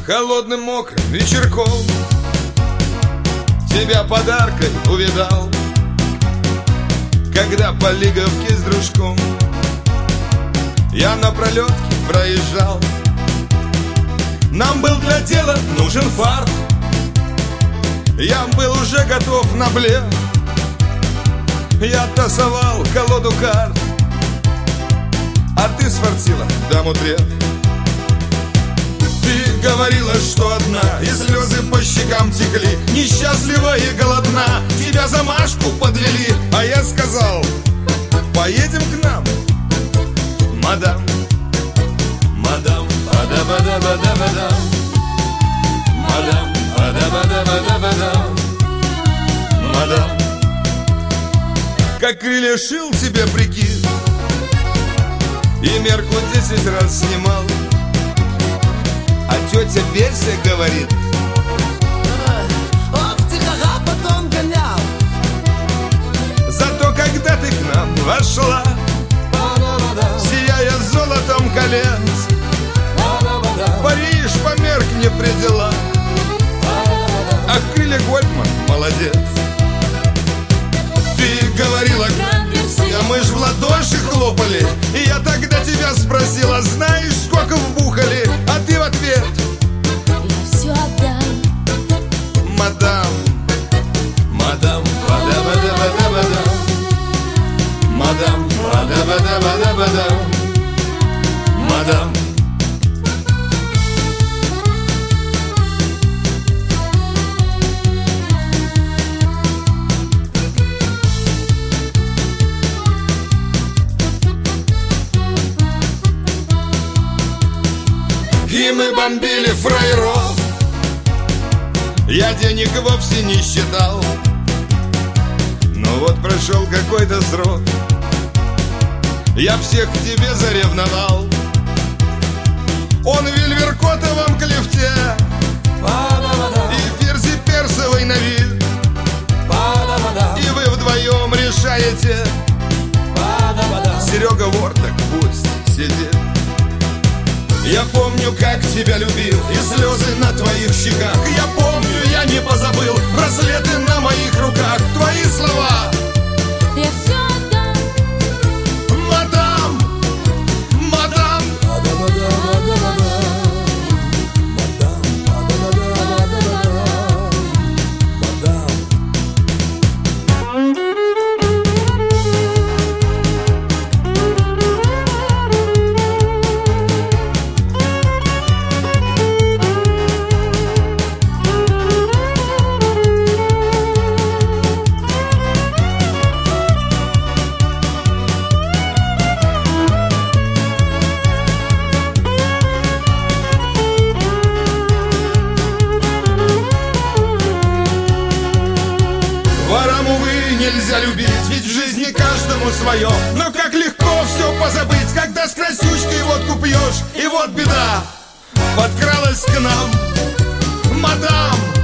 холодным мокрым вечерком тебя подаркой увидал, когда по Лиговке с дружком я на пролетке проезжал. Нам был для дела нужен фарт, я был уже готов на блеф. Я тасовал колоду карт, а ты сфартила даму треф. Ты говорила, что одна, и слезы по щекам текли, несчастлива и голодна, тебя за Машку подвели. А я сказал: поедем к нам, мадам. Мадам, ада-бада-бада-бада, мадам, ада-бада-бада-бада, мадам. Как крылья шил тебе прикид и мерку 10 раз снимал, а тетя Берся говорит: ох, тихо потом гонял. зато когда ты к нам вошла, сияя золотом колец, Париж померк не при делах, а крылья Гольдман молодец. Ты говорила: а мы ж в ладоши хлопали, и я тогда тебя спросила: знаешь, сколько вбухали? А ты в ответ: я все отдам. мадам, мадам, бада-бада-бада-бада, мадам, бада-бада-бада-бада, мадам. И мы бомбили фраеров, я денег вовсе не считал. Но вот прошел какой-то срок, я всех к тебе заревновал. Он в вельверкотовом клефте и Ферзи персовой на вид, и вы вдвоем решаете: Серега Ворток пусть сидит. Я помню, как тебя любил, и слезы на твоих щеках. Я помню, я не позабыл браслеты на моих руках. Твои слова: Я все отдам. мадам, мадам. Ворам, увы, нельзя любить, ведь в жизни каждому свое. Но как легко все позабыть, когда с красючкой водку пьешь, и вот беда подкралась к нам, мадам.